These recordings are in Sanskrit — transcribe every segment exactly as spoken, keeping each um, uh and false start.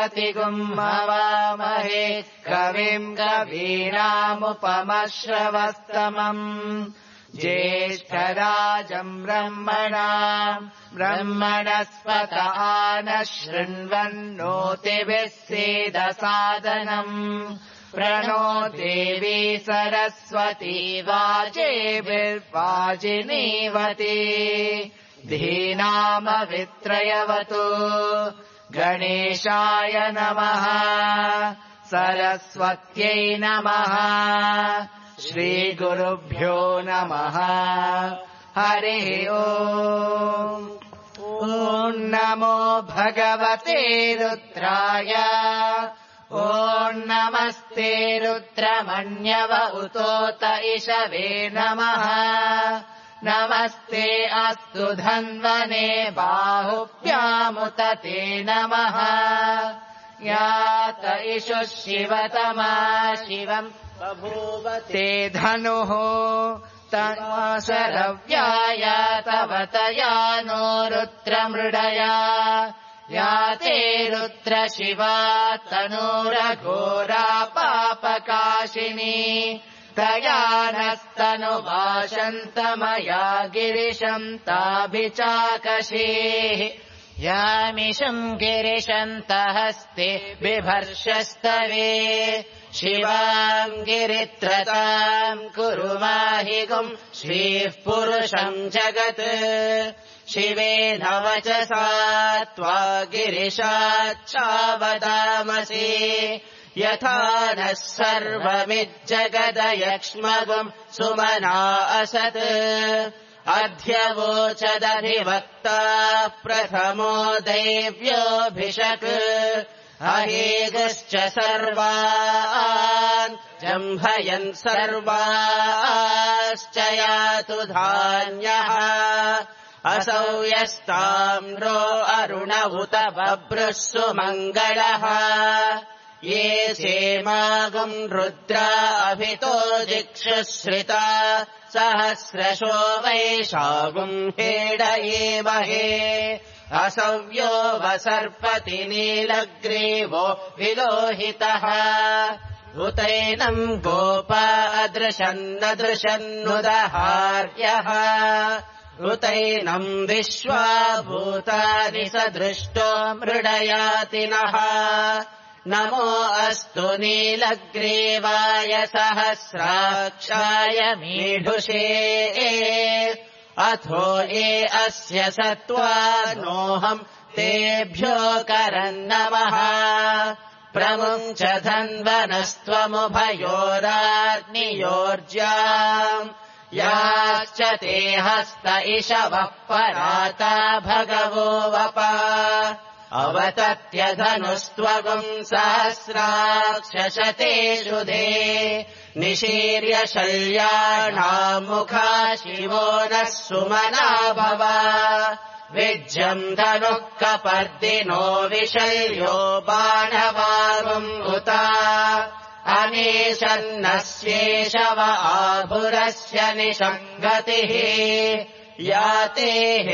हवामहे कविम् कवीनामुपमश्रवस्तमम् ज्येष्ठराजम् ब्रह्मणाम् ब्रह्मणस्पत नः शृण्वन्नोतिभिः सीदसादनम् प्रणो देवी सरस्वती वाजेभिर्वाजिनीवती धीनामवित्रयवतु गणेशाय नमः सरस्वत्यै नमः श्रीगुरुभ्यो नमः हरिः ओम् ॐ नमो भगवते रुद्राय ॐ नमस्ते रुद्रमण्यव उतोत इषवे नमः नमस्ते अस्तु धन्वने बाहुभ्यामुत ते नमः यात इषुः शिवतमा शिवम् बभूव ते धनुः तमाशरव्याय तव तया नो रुद्रमृडया या ते रुद्र शिवा तनूरघोरा पापकाशिनी तया नस्तनुभाषन्तमया गिरिशम् ताभिचाकशीः यामिषम् गिरिशन्तहस्ते बिभर्षस्तवे शिवाम् गिरित्रताम् कुरु माहिगुम् श्रीः पुरुषम् जगत् शिवेन वचसा त्वा गिरिशाच्चावदामसि यथा नः सर्वमिज्जगदयक्ष्मगुम् सुमना असत् अध्यवोचदधिवक्ता प्रथमो दैव्योऽभिषक् अहेगश्च सर्वान् जम्भयन् सर्वाश्च यातु धान्यः असौ यस्ताम्रो अरुण उत बभ्रुः सुमङ्गलः ये सेमागुम् रुद्रा अभितो जिक्षुश्रिता सहस्रशो वैशागुम् हेडयेमहे असव्यो वसर्पति नीलग्रीवो विलोहितः उतैनम् गोपा अदृशन्नदृशन्नुदहार्यः ऋतैनम् विश्वा भूतानि सदृष्टो मृडयातिनः नमो अस्तु नीलग्रीवाय सहस्राक्षाय मीढुषे अथो ये अस्य सत्त्वा नोऽहम् तेभ्यो करन्नमः प्रमुञ्च धन्वनस्त्वमुभयोराग्नियोर्ज्याम् याश्च ते हस्त इषवः पराता भगवो वपा अवतत्यधनुस्त्वगुम् सहस्राक्षशतेषु दे निशीर्य शल्याणामुखा शिवो नः सुमना भव विज्यम् धनुः कपर्दिनो विशल्यो बाणवागुम् उता अनेशन्नस्येषव आभुरस्य निषङ्गतिः याते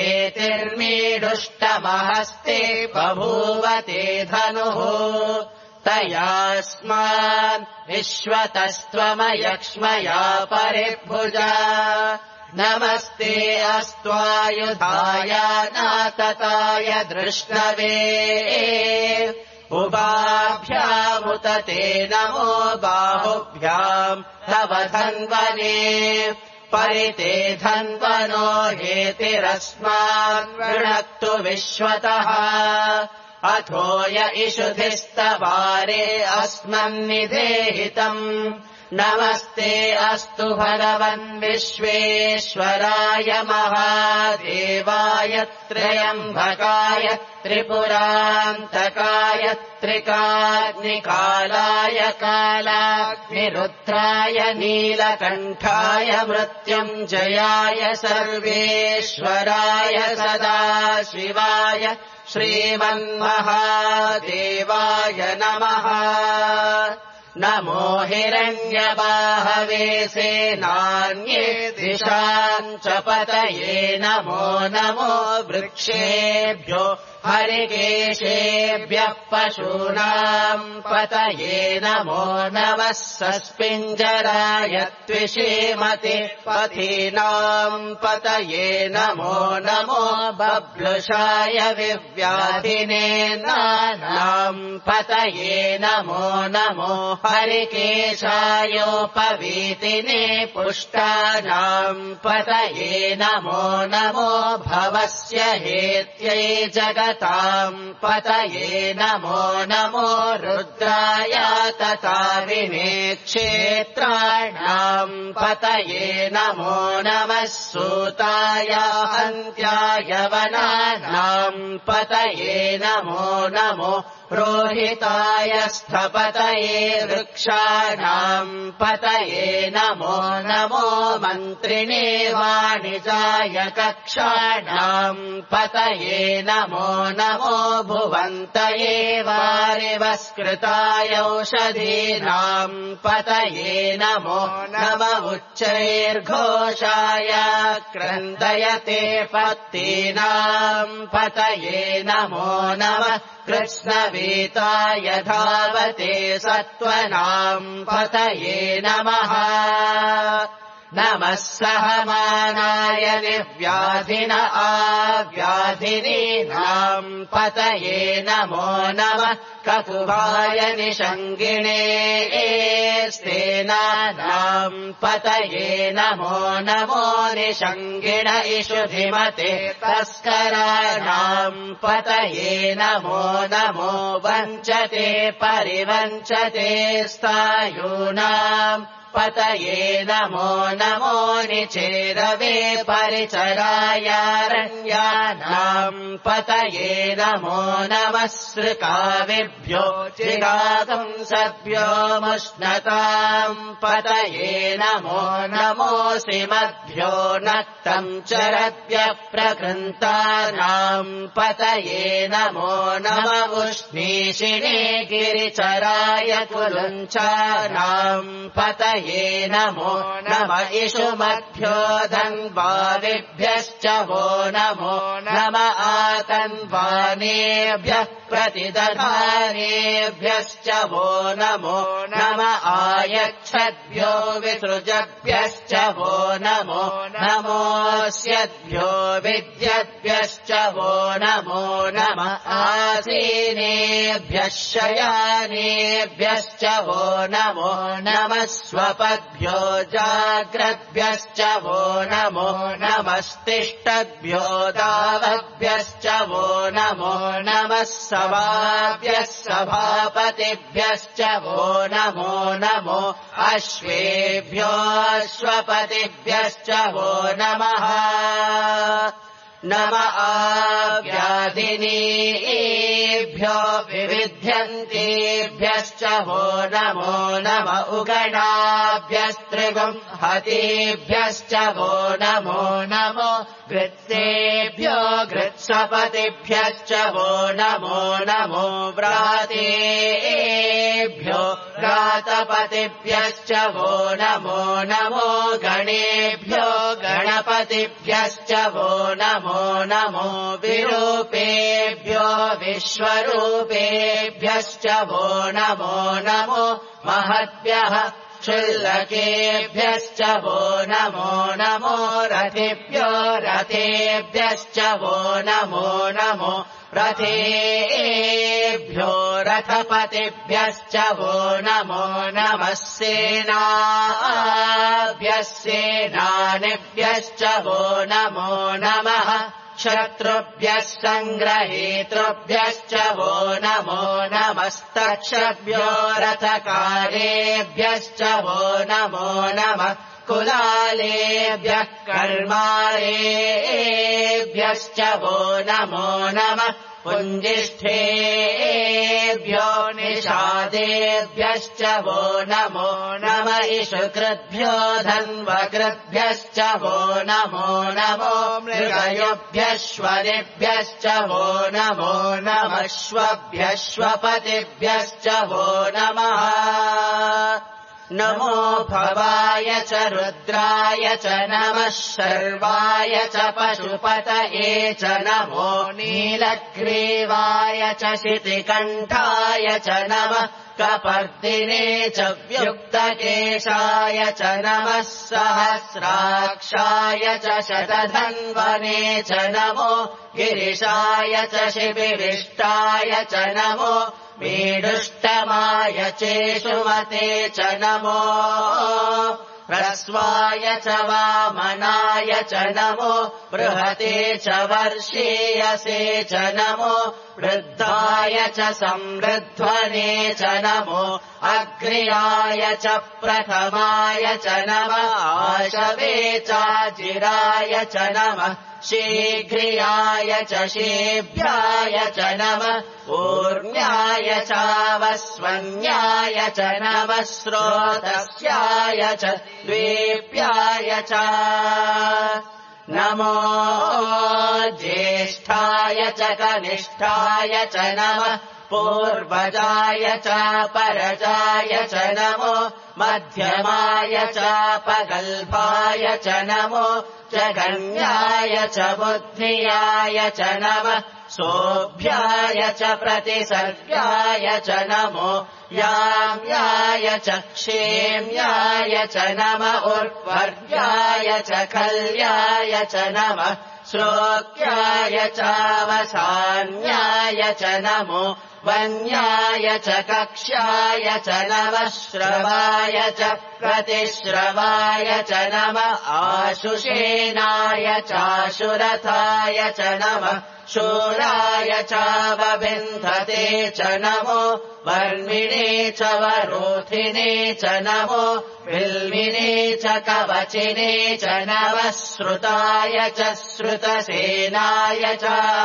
हेतिर्मीडुष्टमहस्ते बभूवते धनुः तयास्मान् विश्वतस्त्वमयक्ष्मया परिभुजा नमस्ते अस्त्वायुधाय नातताय दृष्णवे उभाभ्यामुत ते नमो बाहुभ्याम् तव धन्वने परिते धन्वनो हेतिरस्मान् वृणक्तु विश्वतः अथो य इषुधिस्तवारे अस्मन्निधेहितम् नमस्ते अस्तु भगवन् विश्वेश्वराय महादेवाय त्र्यम्बकाय त्रिपुरान्तकाय त्रिकाग्निकालाय कालाग्निरुद्राय नीलकण्ठाय मृत्युञ्जयाय सर्वेश्वराय सदाशिवाय श्रीमन्महादेवाय नमः नमो हिरण्यबाहवे सेनान्ये दिशाम् च पतये नमो नमो वृक्षेभ्यो हरिकेशेभ्यः पशूनाम् पतये नमो नमः सस्पिञ्जराय त्विषीमति पथीनाम् पतये नमो नमो बभ्लुषाय विव्याधिने नानाम् पतये नमो नमो हरिकेशायोपवीतिने पुष्टानाम् पतये नमो नमो भवस्य हेत्यै जगताम् पतये नमो नमो रुद्राय तथा विनेक्षेत्राणाम् पतये नमो नमः सूताय अन्त्याय वनानाम् पतये नमो नमो रोहिताय स्थपतये वृक्षाणाम् पतये नमो नमो मन्त्रिणे वाणिजाय कक्षाणाम् पतये नमो नमो भुवन्तये वारिवस्कृताय औषधीनाम् पतये नमो नम उच्चैर्घोषाय क्रन्दयते पत्तीनाम् पतये नमो नमः कृष्णवीताय धावते सत्त्वनाम् पतये नमः नमः सहमानाय निर्व्याधिन आव्याधिनीनाम् पतये नमो नमः ककुभाय निषङ्गिणे स्तेनानाम् पतये नमो नमो निषङ्गिण इषुधिमते तस्कराणाम् पतये नमो नमो वञ्चते परिवञ्चते स्थायूनाम् पतये नमो नमो निचेरवे परिचरायारण्यानाम् पतये नमो नमः सृकाविभ्यो चिरागम् सभ्यो मुष्णताम् पतये नमो नमोऽसि मद्भ्यो नक्तम् चरद्भ्यः प्रकृन्तानाम् पतये नमो नम उष्णीषिणे गिरिचराय कुलुञ्चानाम् पतये नमो नम इषुमभ्यो धन्वाविभ्यश्च वो नमो नम आतन्वानेभ्यः प्रतिदधानेभ्यश्च वो नमो नम आयच्छद्भ्यो विसृजद्भ्यश्च वो नमो नमोऽस्यद्भ्यो विद्यद्भ्यश्च वो नमो नम आसीनेभ्यः शयानेभ्यश्च वो नमो नमः स्वपद्भ्यो जाग्रद्भ्यश्च वो नमो नमस्तिष्ठद्भ्यो दावद्भ्यश्च वो नमो नमः सभाभ्यः सभापतिभ्यश्च वो नमो नमो अश्वेभ्यो अश्वपतिभ्यश्च वो नमः नम आव्याधिनीभ्यो विविध्यन्तेभ्यश्च वो नमो नम उगणाभ्यस्त्रिगुम् हतेभ्यश्च वो नमो नमो घृत्सेभ्यो घृत्सपतिभ्यश्च वो नमो नमो व्रातेभ्यो व्रातपतिभ्यश्च वो नमो नमो गणेभ्यो गणपतिभ्यश्च वो नमो नमो विरूपेभ्यो विश्वरूपेभ्यश्च वो नमो नमो महद्भ्यः क्षुल्लकेभ्यश्च वो नमो नमो रथेभ्यो रथेभ्यश्च वो नमो नमो रथेभ्यो रथपतिभ्यश्च वो नमो नमः सेनाभ्यः सेनानिभ्यश्च वो नमो नमः शत्रुभ्यः सङ्ग्रहेतृभ्यश्च वो नमो नमस्तक्षभ्यो रथकारेभ्यश्च वो नमो नमः कुलालेभ्यः कर्मारेभ्यश्च वो नमो नमः पुञ्जिष्ठेभ्यो निषादेभ्यश्च वो नमो नम इषुकृद्भ्यो धन्वकृद्भ्यश्च वो नमो नमो मृगयोभ्यश्वरेभ्यश्च वो नमो नमः श्वभ्यश्वपतिभ्यश्च वो नमः नमो भवाय च रुद्राय च नमः शर्वाय च पशुपतये च नमो नीलग्रीवाय च शितिकण्ठाय च नमः कपर्दिने च व्युक्तकेशाय च नमः सहस्राक्षाय च शतधन्वने च नमो गिरिशाय च शिबिविष्टाय च नमो मीडुष्टमाय चेषुमते च नमो ह्रस्वाय च वामनाय च नमो बृहते च वर्षीयसे च नमो वृद्धाय च संवृध्वने च नमो अग्र्याय च प्रथमाय च नमः आशवे चाजिराय च नमः शीघ्रियाय च शीभ्याय च नमः ऊर्ण्याय चावस्वन्याय च नमः स्रोतस्याय च द्वीप्याय च नमो ज्येष्ठाय च कनिष्ठाय च नमः पूर्वजाय च परजाय च नमो मध्यमाय च पगल्भाय च नमो जगन्याय च बुद्धियाय च नमः सोऽभ्याय च प्रतिसर्गाय च नमो याम्याय च क्षेम्याय च नमः उर्वर्याय च कल्याय च नमः श्लोक्याय चावसान्याय च नमो वन्याय च कक्ष्याय च नमः श्रवाय च प्रतिश्रवाय च नमः आशुषेनाय चाशुरथाय च नमः शूराय चावबिन्धते च नमो वर्मिणे च वरोधिने च नमो बिल्विने च कवचिने च नमः श्रुताय च श्रुतसेनाय च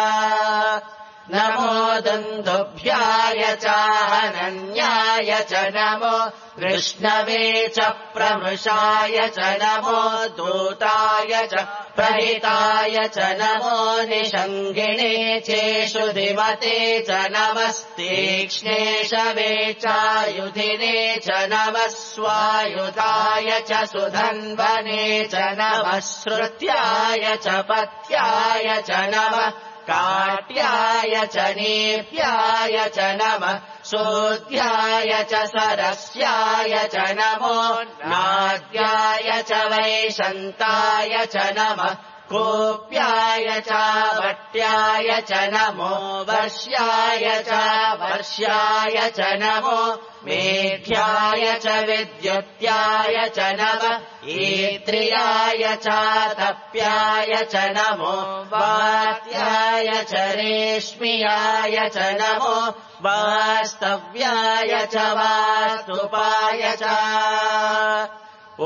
नमो दुन्दुभ्याय चाहनन्याय च नमो कृष्णवे च प्रमृषाय च नमो दूताय च प्रहिताय च नमो निषङ्गिणे चेषुधिमते च नमस्तीक्ष्णेशवे चायुधिने च नमः स्वायुधाय च सुधन्वने च नमः श्रुत्याय च पथ्याय च नमः काट्याय च नेप्याय च नमः सोऽध्याय च सरस्याय च नमो नाद्याय च वैशन्ताय च नमः कोप्याय च वट्याय च नमो वर्ष्याय च वर्ष्याय च नमो मेघ्याय च विद्युत्याय च नमः ईत्रियाय च तप्याय च नमो वात्याय च रेश्मियाय च नमो वास्तव्याय च वास्तुपाय च ॐ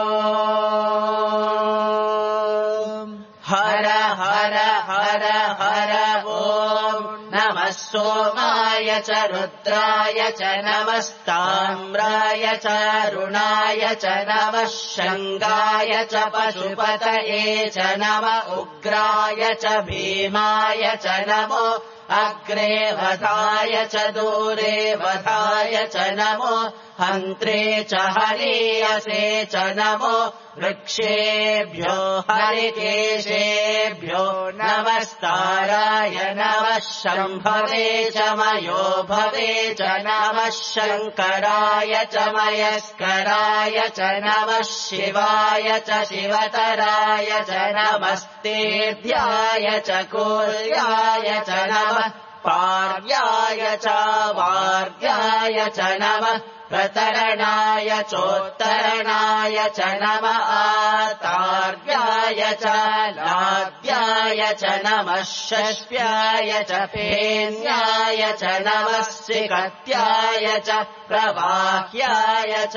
हर हर हर हर ॐ नमः सोमाय च रुद्राय च नमस्ताम्राय च रुणाय च नमः शङ्गाय च पशुपतये च नमः उग्राय च भीमाय च नमो अग्रे वधाय च दूरे वधाय च नमो हन्त्रे च हरीयसे च नमो वृक्षेभ्यो हरिकेशेभ्यो नमस्ताराय नमः शम्भवे च मयो भवे च नमः शङ्कराय च मयस्कराय च नमः शिवाय च शिवतराय च नमस्तेभ्याय च कूल्याय च नमः पार्याय च वार्याय च नमः प्रतरणाय चोत्तरणाय च नमः आतार्याय च लाद्याय च नमः षष्ट्याय च फेन्याय च नमः सिकत्याय च प्रवाह्याय च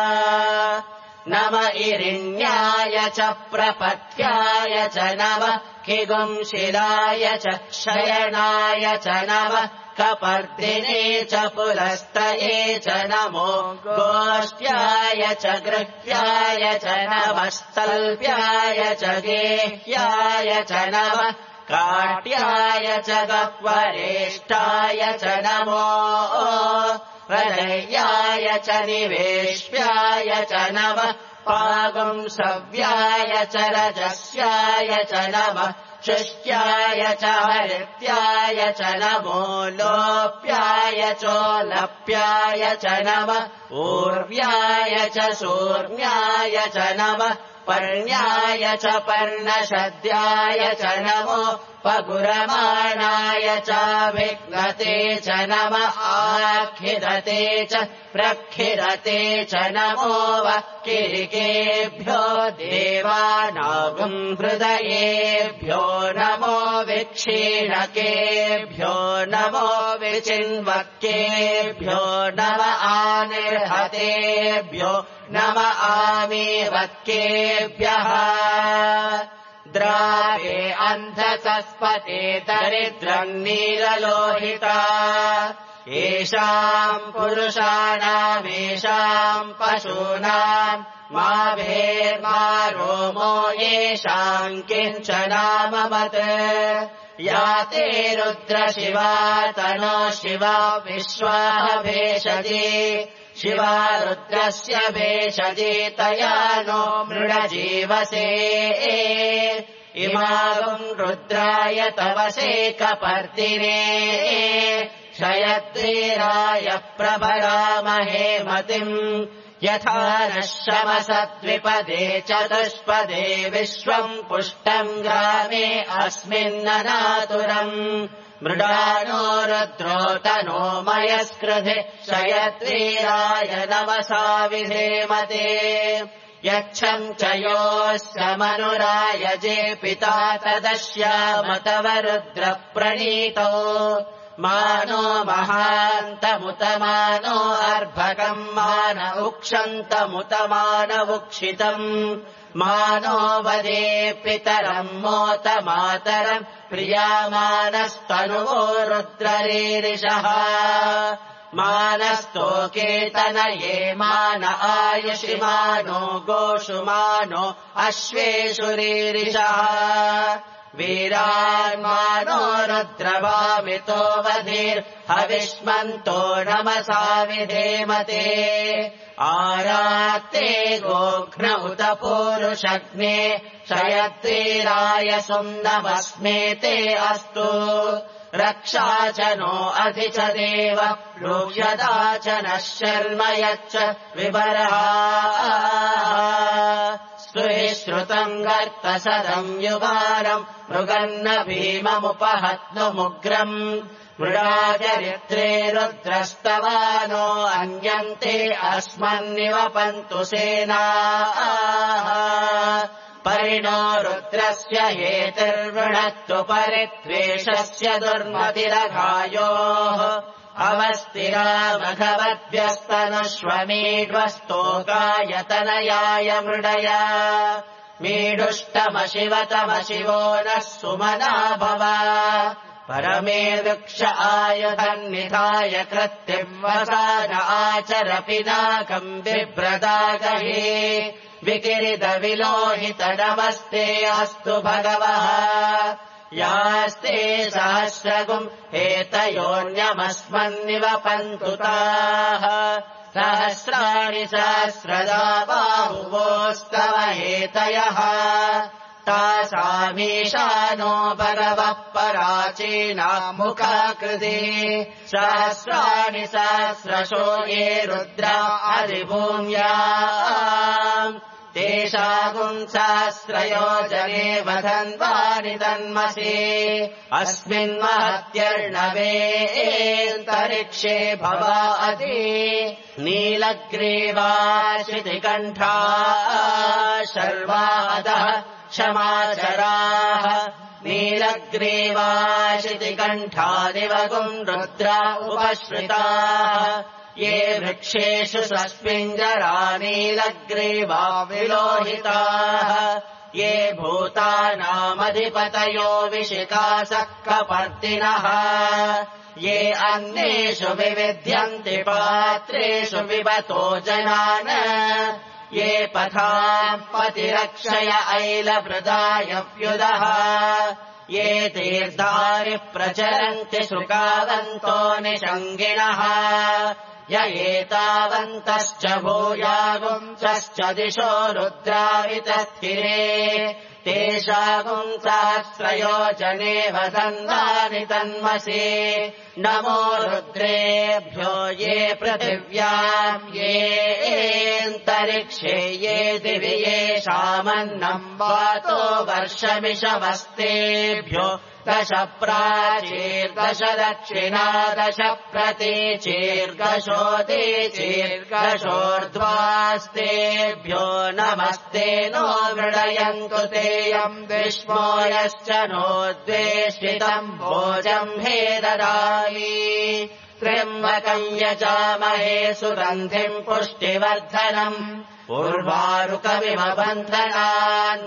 नम इरिण्याय च प्रपथ्याय च नमः किगुंशिलाय च शयनाय च नमः कपर्दिने च पुलस्तये च नमो गोष्ट्याय च गृह्याय च नमस्तल्प्याय च गेह्याय च नमः काट्याय च गह्वरेष्ठाय च नमो प्रदय्याय च निवेश्याय च नमः पागुंसव्याय च रजस्याय च नमः शुष्ट्याय च हरित्याय च नमो लोप्याय चोलप्याय च नमः ऊर्व्याय च शूर्ण्याय च नमः पर्ण्याय च पर्णशद्याय च नमो पगुरमाणाय च विघ्नते च नमः आखिदते च प्रखिदते च नमो वक्किरिकेभ्यो देवानागुं हृदयेभ्यो नमो विक्षीणकेभ्यो नमो विचिन्वक्केभ्यो नम आनिर्हतेभ्यो नम आमीवक्केभ्यः द्रावे अन्धसस्पते दरिद्रम् नीललोहिता येषाम् पुरुषाणामेषाम् पशूनाम् मा भेर्मा रोमो येषाम् किञ्चनाममत् या ते रुद्रशिवा तनो शिवा विश्वाः भेषजे शिवा रुद्रस्य भेषजे तया नो मृडजीवसे इमागुम् रुद्राय तवसे कपर्दिने क्षयद्वीराय प्रभरामहे मतिम् यथा नः शमसद्विपदे चतुष्पदे विश्वम् पुष्टम् ग्रामे अस्मिन्ननातुरम् मृडानो रुद्रो तनो मयस्कृधे क्षयद्वीराय नमसा विधेमते यच्छम् च योऽस्य मनुरायजे पिता तदश्याम तव रुद्रप्रणीतो मानो महान्तमुतमानो अर्भकम् मान उक्षन्तमुतमानवुक्षितम् मानो वदे पितरम् मोत मातरम् प्रियामानस्तनुवो रुद्ररीरिषः मानस्तोकेतनये मान आयुषि मानो गोषु मानो अश्वेषु रीरिषः वीरान्मानो रुद्रवामितो वधीर्हविष्मन्तो नमसा विधेमते आरात्ते गोघ्न उत पूरुषग्ने क्षयद्वीराय सुम्नमस्मेते अस्तु रक्षा च नो अधि च देव प्लूयदा च नः शर्म यच्च विबरः स्तुहि श्रुतम् गर्तसदम् युगारम् मृगन्न भीममुपहत्नुमुग्रम् मृडाचरित्रे रुद्रस्तवानो अन्यन्ते अस्मन्निवपन्तु सेनाः परिणो रुद्रस्य हेतिर्वृणत्तु परित्वेषस्य दुर्मतिरघायोः अवस्थिरा मघवद्भ्यस्तनुष्वमीड्वस्तोकायतनयाय मृडया मीडुष्टमशिवतमशिवो नः सुमना भव परमे वृक्ष आयुधन्निधाय कृत्तिवसान आचर पिनाकम् बिभ्रदागहे विकिरित विलोहित नमस्ते अस्तु भगवः यास्ते सहस्रगुम् हेतयोऽन्यमस्मन्निवपन्तु ताः सहस्राणि सहस्रदा बाहुवोस्तव हेतयः तासामीशानो भगवः पराचीनामुखाकृते सहस्राणि सहस्रशो ये रुद्रा अधिभूम्याम् तेषागुम् सहस्रयोजने वधन्वानि तन्मसे अस्मिन्महत्यर्णवेऽन्तरिक्षे भवाति नीलग्रीवाशितिकण्ठा शर्वादः क्षमाचराः नीलग्रीवाशितिकण्ठादिवगुम् रुद्रा उपश्रिताः ये वृक्षेषु सस्मिञ्जरा नीलग्रीवा विलोहिताः ये भूतानामधिपतयो विशिकासः कपर्दिनः ये अन्येषु विविध्यन्ति पात्रेषु विबतो जनान् ये पथाम् पतिरक्षय ऐलभृदाय व्युदः ये तीर्थानि प्रचरन्ति श्रुकावन्तो निषङ्गिणः य एतावन्तश्च भूयागुंसश्च दिशो रुद्रावितस्थिरे तेषागुम् सहस्रयोजने वदन्तानि तन्मसि नमो रुद्रेभ्यो ये पृथिव्याम् येऽन्तरिक्षे ये दिवि येषामन्नम् वातो वर्षमिषवस्तेभ्यो दश प्राचीर्दश दक्षिणा दश प्रतीचीर्दशोदीचीर्दशोर्ध्वास्तेभ्यो नमस्ते नो मृडयन्तु तेयम् विष्मो यश्च नो द्वेष्टितम् भोजम् हे ददामि त्र्यम्बकम् यजामहे सुगन्धिम् पुष्टिवर्धनम् उर्वारुकमिव बन्धनान्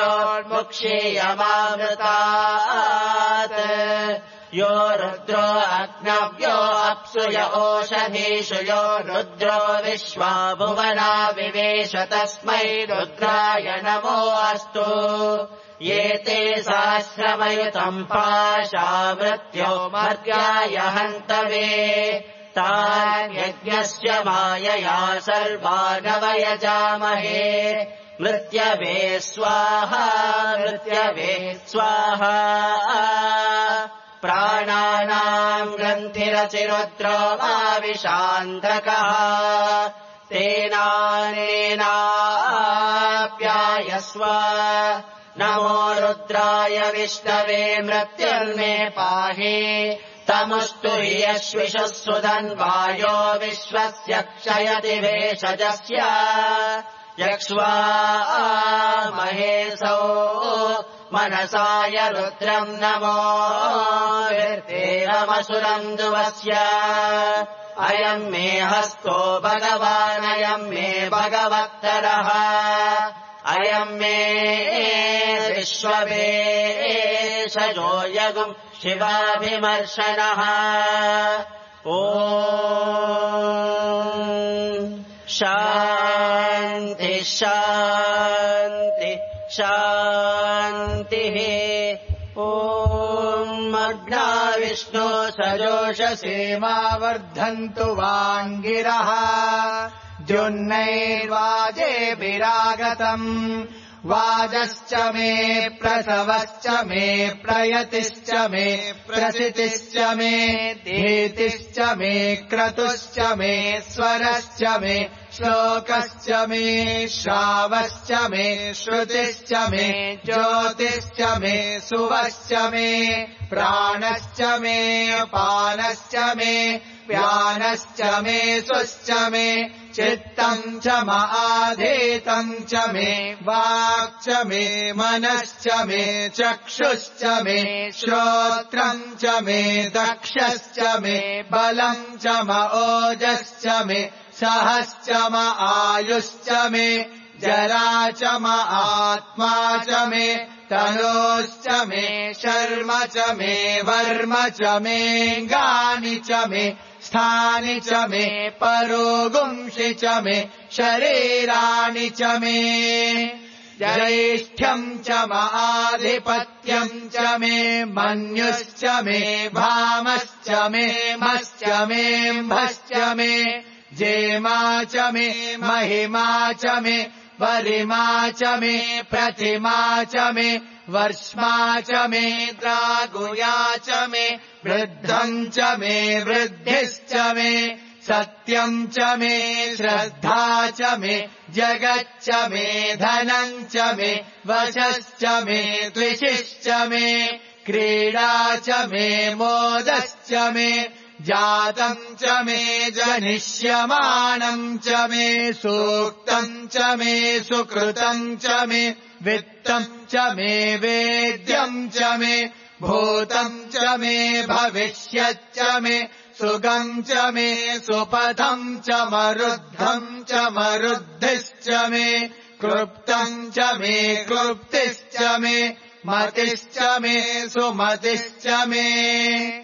मृत्योर्मुक्षीयमामृतात् यो रुद्रो अग्नव्यो अप्सु य ओषधीषु यो रुद्रो विश्वा भुवना विवेश तस्मै रुद्राय नमो अस्तु ये ते सहस्रमयुतम् पाशा मृत्यो मर्त्याय हन्तवे तान् यज्ञस्य मायया सर्वानवयजामहे मृत्यवे स्वाहा मृत्यवे स्वाहा प्राणानाम् ग्रन्थिरचिरुद्रो माविशान्धकः तेनानेनाप्यायस्व नमो रुद्राय विष्णवे मृत्युर्मे पाहि तमुस्तु यश्विषः सुधन्वायो विश्वस्य क्षयति भेषजस्य यक्ष्वा महेशौ मनसाय रुद्रम् नमो विर्तेरमसुरम् दुवस्य अयम् मे हस्तो भगवानयम् मे भगवत्तरः अयम् मे विश्ववेशजो यगुम् शिवाभिमर्शनः ॐ शान्ति शान्ति शान्तिः ॐ अग्ना विष्णो सजोषसेमा वर्धन्तु वाङ्गिरः द्युन्नैर्वाजेभिरागतम् वाजश्च मे प्रसवश्च मे प्रयतिश्च मे प्रसितिश्च मे धीतिश्च मे क्रतुश्च मे स्वरश्च मे श्लोकश्च मे श्रावश्च मे श्रुतिश्च मे ज्योतिश्च मे सुवश्च मे प्राणश्च मे पानश्च मे व्यानश्च मे सुश्च मे चित्तम् च माधीतम् च मे वाक् च मे मनश्च मे चक्षुश्च मे श्रोत्रम् च मे दक्षश्च मे बलम् च म ओजश्च मे सहश्च म आयुश्च मे जरा च म आत्मा च मे तनोश्च मे शर्म च मे वर्म च मे गानि च मे स्थानि च मे परोगुंषि च मे शरीराणि च मे ज्यैष्ठ्यम् च माधिपत्यम् च मे मन्युश्च मे भामश्च मे मश्च मे म्भश्च मे जेमा च मे महिमा च मे वरिमा च मे प्रतिमा च मे वर्ष्मा च मे द्रागुया च मे वृद्धम् च मे वृद्धिश्च मे सत्यम् च मे श्रद्धा च मे जगच्च मे धनम् च मे वशश्च मे द्विषिश्च मे क्रीडा च मे मोदश्च मे जातम् च मे जनिष्यमानम् च मे सूक्तम् च मे सुकृतम् च मे वित्तम् च मे वेद्यम् च मे भूतम् च मे भविष्यच्च मे सुगम् च मे सुपथम् च मरुद्धम् च मरुद्धिश्च मे क्लृप्तम् च मे क्लृप्तिश्च मे मतिश्च मे सुमतिश्च मे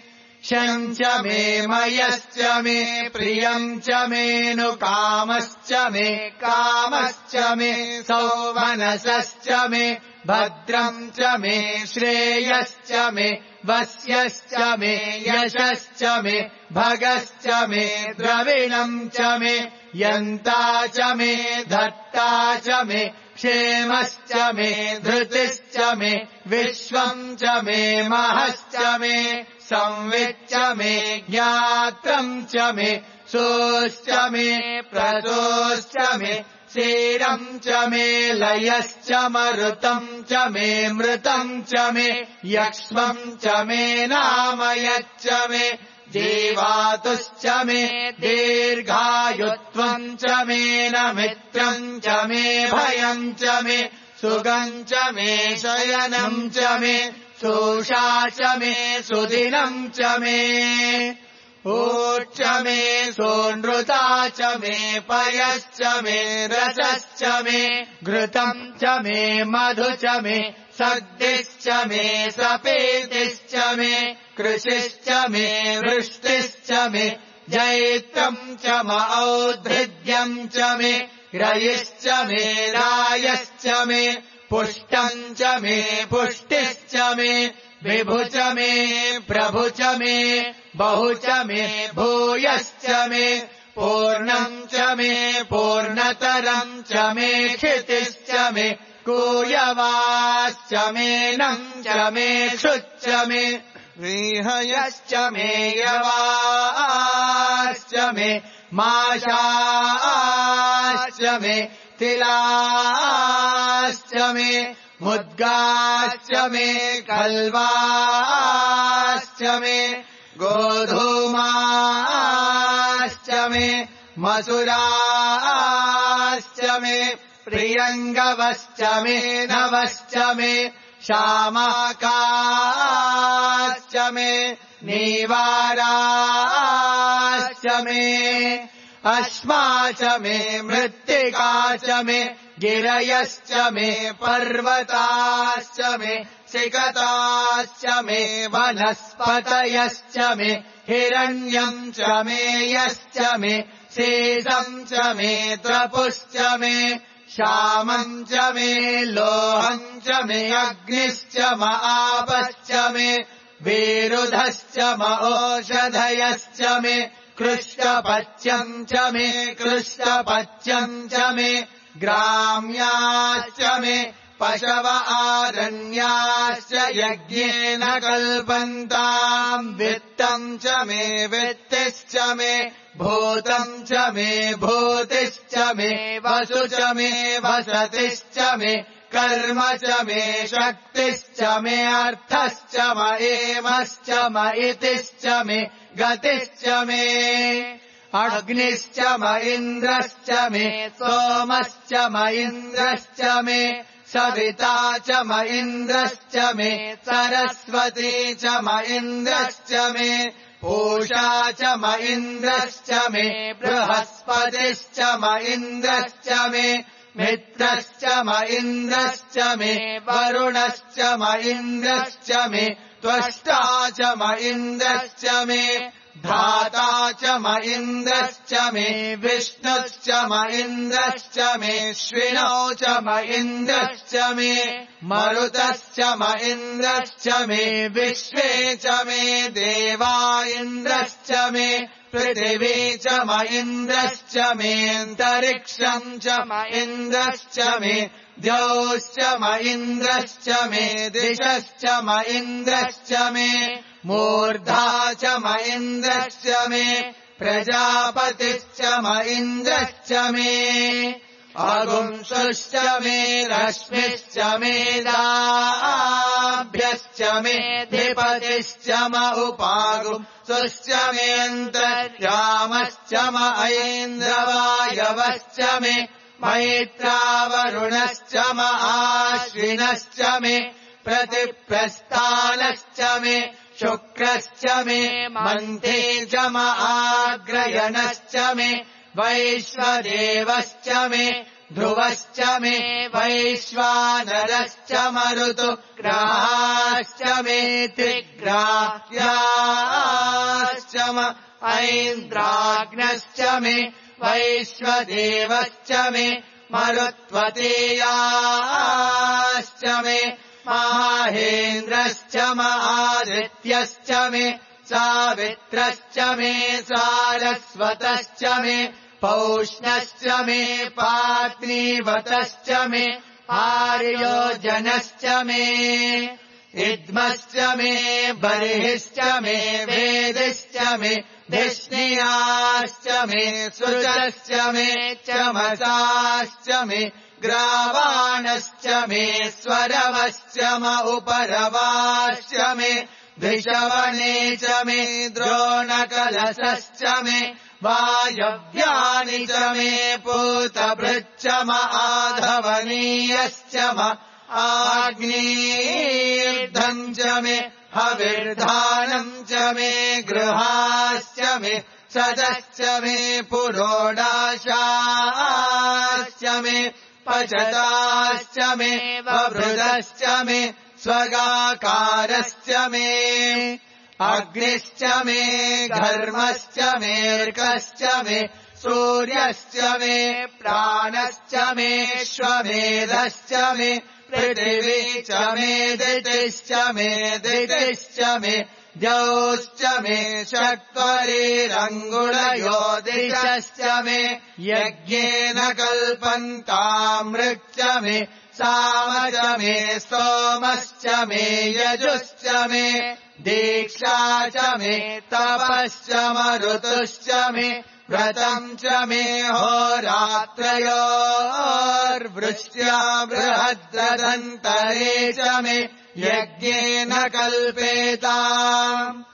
क्षम् च मे मयश्च मे प्रियम् च मेऽनुकामश्च मे कामश्च मे सौमनसश्च मे भद्रम् च मे श्रेयश्च मे वस्यश्च मे यशश्च मे भगश्च मे द्रविणम् च मे यन्ता च मे धत्ता च मे क्षेमश्च मे धृतिश्च मे विश्वम् च मे महश्च मे संविच्च मे ज्ञात्रम् च मे सोश्च मे प्रसोश्च मे क्षीरम् च मे लयश्च मरुतम् च मे मृतम् च मे यक्ष्मम् च मे नामयच्च मे जीवातुश्च मे दीर्घायुत्वम् च मे न मित्रम् च मे भयम् च मे सुगम् च मे शयनम् च मे सोषा च मे सुदिनम् च मे ऊच्च मे सोनृता च मे पयश्च मे रसश्च मे घृतम् च मे मधु च मे सद्दिश्च मे सपेतिश्च मे कृषिश्च मे वृष्टिश्च मे जैत्रम् च म औद्धृत्यम् च मे रयिश्च मे रायश्च मे पुष्टम् च मे पुष्टिश्च मे विभु च मे प्रभु च मे बहु च मे भूयश्च मे पूर्णम् च मे पूर्णतरम् च मे क्षितिश्च मे कूयवाश्च मे नम् च मे क्षुच्च मे व्रीहयश्च मे यवाश्च मे माशाश्च मे तिलाश्च मे मुद्गाश्च मे कल्वाश्च मे गोधूमाश्च मे मसुराश्च मे प्रियङ्गवश्च मे नवश्च मे शामाकाश्च मे नीवाराश्च मे अश्मा च मे मृत्तिका च मे गिरयश्च मे पर्वताश्च मे सिकताश्च मे वनस्पतयश्च मे हिरण्यम् च मे यश्च मे शेषम् च मे त्रपुश्च मे श्यामम् च मे लोहम् च मे अग्निश्च म आपश्च मे विरुधश्च म ओषधयश्च मे कृष्णपच्यम् च मे कृष्णपच्यम् च मे ग्राम्याश्च मे पशव आरण्याश्च यज्ञेन कल्पन्ताम् वित्तम् च मे वित्तिश्च मे भूतम् च मे भूतिश्च मे वसु च मे वसतिश्च मे कर्म च मे शक्तिश्च मे अर्थश्च म एमश्च म इतिश्च मे गतिश्च मे अग्निश्च म इन्द्रश्च मे सोमश्च म इन्द्रश्च मे सविता च म इन्द्रश्च मे सरस्वती च म इन्द्रश्च मे पूषा च म इन्द्रश्च मे बृहस्पतिश्च म इन्द्रश्च मे मित्रश्च म इन्द्रश्च मे वरुणश्च म इन्द्रश्च मे त्वष्टा च म इन्द्रश्च मे धाता च म इन्द्रश्च मे विष्णुश्च म इन्द्रश्च मे श्विनौ च म इन्द्रश्च मे मरुतश्च म इन्द्रश्च मे विश्वे च मे देवा इन्द्रश्च मे पृथिवी च म इन्द्रश्च मेऽन्तरिक्षम् च म इन्द्रश्च मे द्यौश्च म इन्द्रश्च मे दिशश्च म इन्द्रश्च मे मूर्धा च म इन्द्रश्च मे प्रजापतिश्च म इन्द्रश्च मे अगुंसुश्च मे रश्मिश्च मे दाभ्यश्च मे धिपतिश्च म उपागुंसुश्च मेऽन्तर्यामश्च म ऐन्द्रवायवश्च मे मैत्रावरुणश्च म आश्विनश्च मे प्रतिप्रस्थानश्च मे शुक्रश्च मे मन्थे च म आग्रयणश्च मे वैश्वदेवश्च मे ध्रुवश्च मे वैश्वानरश्च मरुतो ग्राश्च मे त्रिग्राह्याश्च म ऐन्द्राग्नश्च मे वैश्वदेवश्च मे मरुत्वतेयाश्च मे माहेन्द्रश्च मादित्यश्च मे सावित्रश्च मे सारस्वतश्च मे पौष्णश्च मे पात्नीवतश्च मे आर्योजनश्च मे इद्मश्च मे बर्हिश्च मे वेदिश्च मे धिष्णियाश्च मे सुचश्च मे चमसाश्च मे ग्रावाणश्च मे स्वरवश्च म उपरवाश्च मे धिषवने च मे द्रोणकलशश्च मे वायव्यानि च मे पूतभृच्च म आधवनीयश्च म आग्नेर्धम् च मे हविर्धानम् च मे गृहाश्च मे सदश्च मे पुरोडाशाश्च मे पचताश्च मे बभृदश्च मे स्वगाकारश्च मे अग्निश्च मे घर्मश्च मेऽर्कश्च मे सूर्यश्च मे प्राणश्च मे श्वमेधश्च मे पृथिवी च मे दितिश्च मे दितिश्च मे द्यौश्च मे षट्वरिरङ्गुलयोदिशश्च मे यज्ञेन कल्पन्तामृक् मे साम च मे सोमश्च मे यजुश्च मे दीक्षा च मे तपश्च मरुतुश्च मे व्रतम् च मे होरात्रयोर्वृष्ट्या बृहद्रदन्तरे च मे यज्ञेन कल्पेताम्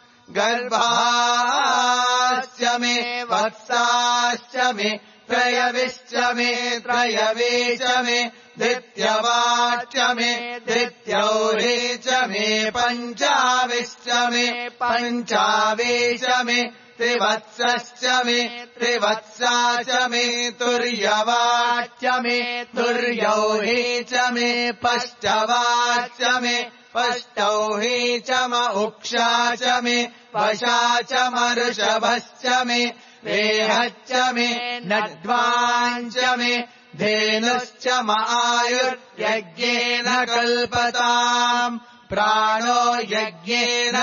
गर्भाश्च मे वत्साश्च मे त्रयविश्च मे त्रयवे च मे दित्यवाच्च मे दित्यौरे च मे पञ्चाविश्च मे पञ्चावे च मे त्रिवत्सश्च मे त्रिवत्सा च मे तुर्यवाच्च मे तुर्यौहे च मे पष्टवाच्च मे पष्टौहे च म उक्षा च मे वशा च मऋषभश्च मे वेहच्च मे नड्वाञ्च मे धेनुश्च म आयुर्यज्ञेन कल्पताम् प्राणो यज्ञेन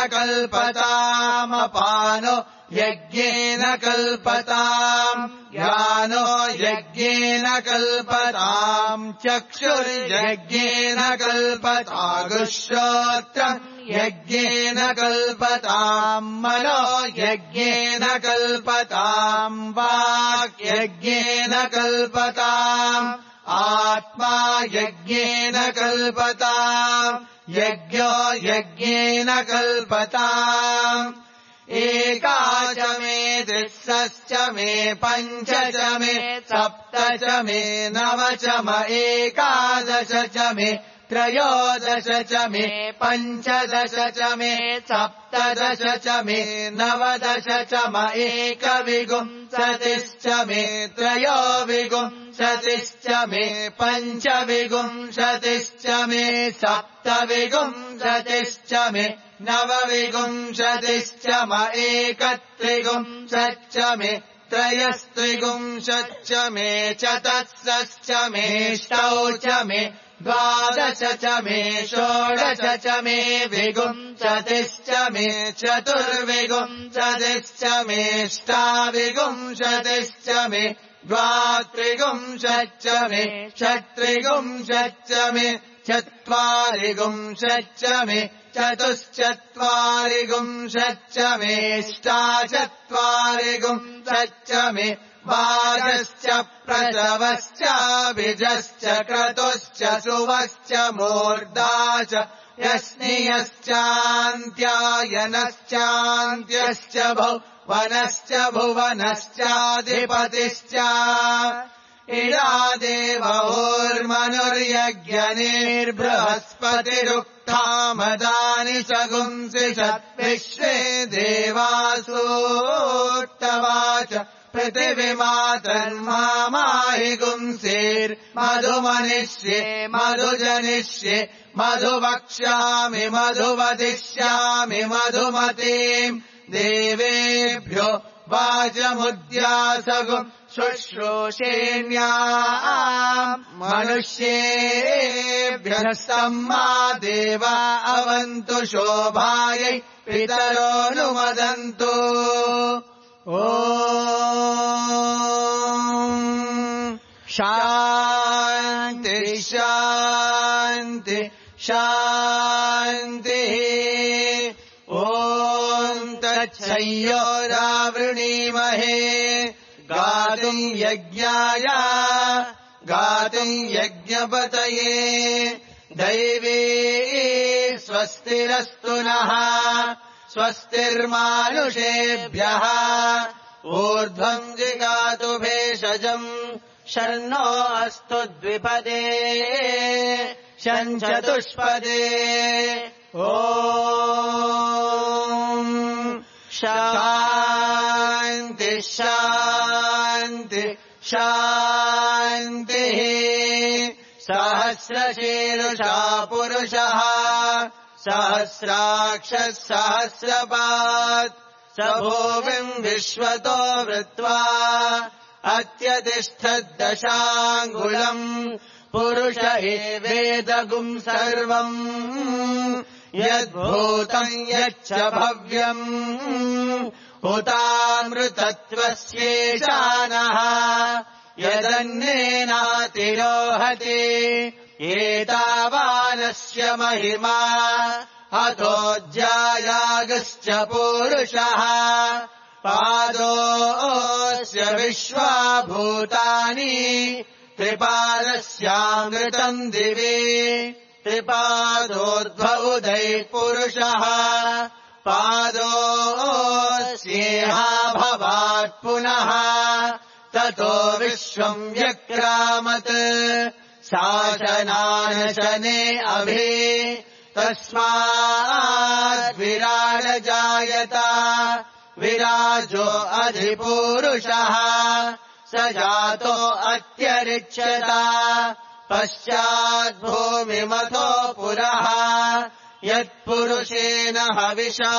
कल्पतामपानो यज्ञेन कल्पताम् ज्ञानो यज्ञेन कल्पताम् चक्षुर्यज्ञेन कल्पतागुश्रोत्रम् यज्ञेन कल्पताम् मनो यज्ञेन कल्पताम् वाक् यज्ञेन कल्पताम् आत्मा यज्ञेन कल्पताम् यज्ञो यज्ञेन कल्पताम् एका च मे दृक्सश्च मे पञ्च च मे सप्त च मे नव च म एकादश च मे त्रयोदश च मे पञ्चदश च मे सप्तदश च मे नवदश च म एकविंशतिश्च मे त्रयोविंशतिश्च मे पञ्चविंशतिश्च मे सप्तविंशतिश्च मे नवविंशतिश्च म एकत्रिंशच्च मे त्रयस्त्रिंशच्च मे चतुर्दशश्च मे षष्टौ च मे द्वादश च मे षोडश च मे विंशतिश्च मे चतुर्विंशतिश्च मे अष्टाविंशतिश्च मे द्वात्रिंशच्च मे षट्त्रिंशच्च मे चत्वारिंशच्च मे चतुश्चत्वारिंशच्च मे अष्टाचत्वारिंशच्च मे वाजश्च प्रसवश्च बीजश्च क्रतुश्च सुवश्च मूर्धा च यस्नियश्चान्त्यायनश्चान्त्यश्च भुवनश्च भुवनश्चाधिपतिश्च इडा देवोर्मनुर्यज्ञनिर्बृहस्पतिरुक्थामदानि सगुंसि षट्विश्वे देवासूक्तवाच पृथिवीमातर्माहि गुंसेर्मधुमनिष्ये मधुजनिष्ये मधुवक्ष्यामि मधुवदिष्यामि मधुमतीम् देवेभ्यो वाचमुद्यासगुम् शुश्रूषेण्याम् मनुष्येभ्यः सम्मा देवा अवन्तु शोभायै पितरोऽनुमदन्तु ॐ शान्ति शान्ति शान्तिः ॐ तच्छयोरावृणीमहे गातुम् यज्ञाय गातुम् यज्ञपतये दैवी स्वस्तिरस्तु नः स्वस्तिर्मानुषेभ्यः ऊर्ध्वम् जिगातु भेषजम् शर्नो अस्तु द्विपदे शञ्चतुष्पदे ॐ शान्ति शान्ति शान्तिः सहस्रशीर्षा पुरुषः सहस्राक्षः सहस्रपात् स भूमिम् विश्वतो वृत्वा अत्यतिष्ठद्दशाङ्गुलम् पुरुष एवेदगुम् सर्वम् यद्भूतम् यच्च भव्यम् हुतामृतत्वस्येशानः यदन्नेनातिरोहति एतावानस्य महिमा अथोऽध्यायागश्च पूरुषः पादोऽस्य विश्वाभूतानि त्रिपादस्यामृतम् दिवि त्रिपादोऽध्व उदैः पुरुषः पादोऽस्येहाभवात् पुनः ततो विश्वम् व्यक्रामत् शासनानशने अभि तस्माद्विराड जायत विराजो अधिपूरुषः स जातो अत्यरिच्यत पश्चाद्भूमिमथो पुरः यत्पुरुषेण हविषा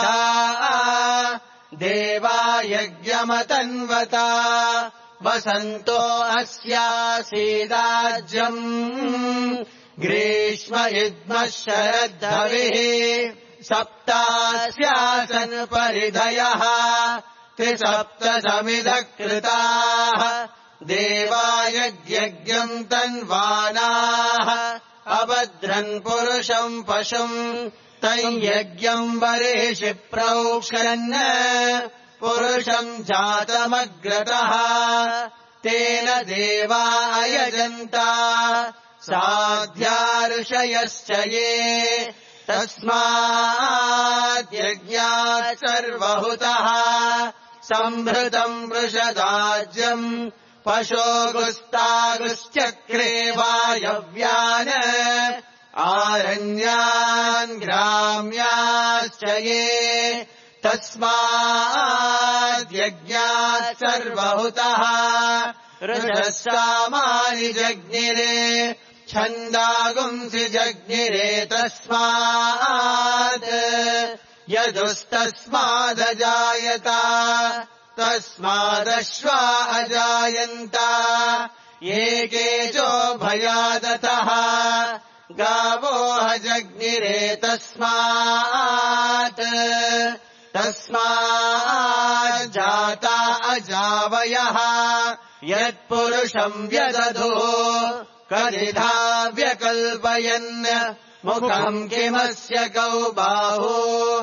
देवा यज्ञमतन्वत वसन्तो अस्यासीदाज्यम् ग्रीष्म इद्मः शरद्धविः सप्तास्यासन् परिधयः त्रिसप्त समिधः कृताः देवा यज्ञम् तन्वानाः अभद्रन् पुरुषम् पशुम् तम् यज्ञम् बर्हिषि प्रोक्षरन् पुरुषम् जातमग्रतः तेन देवा अयजन्त साध्या ऋषयश्च ये तस्माद्यज्ञात् सर्वहुतः सम्भृतम् वृषदाज्यम् पशोगुस्तागुश्चक्रे वायव्यान् आरण्यान् ग्राम्याश्च ये तस्माद्यज्ञात् सर्वहुतः ऋषसामानि जज्ञिरे छन्दागुंसि जज्ञिरे तस्मात् यजुस्तस्मादजायत तस्मादश्वा अजायन्त ये केचो भयादतः गावो जज्ञिरे तस्मात् तस्माज्जाता अजावयः यत्पुरुषम् व्यदधो कदिधा व्यकल्पयन् मुखम् किमस्य कौ बाहु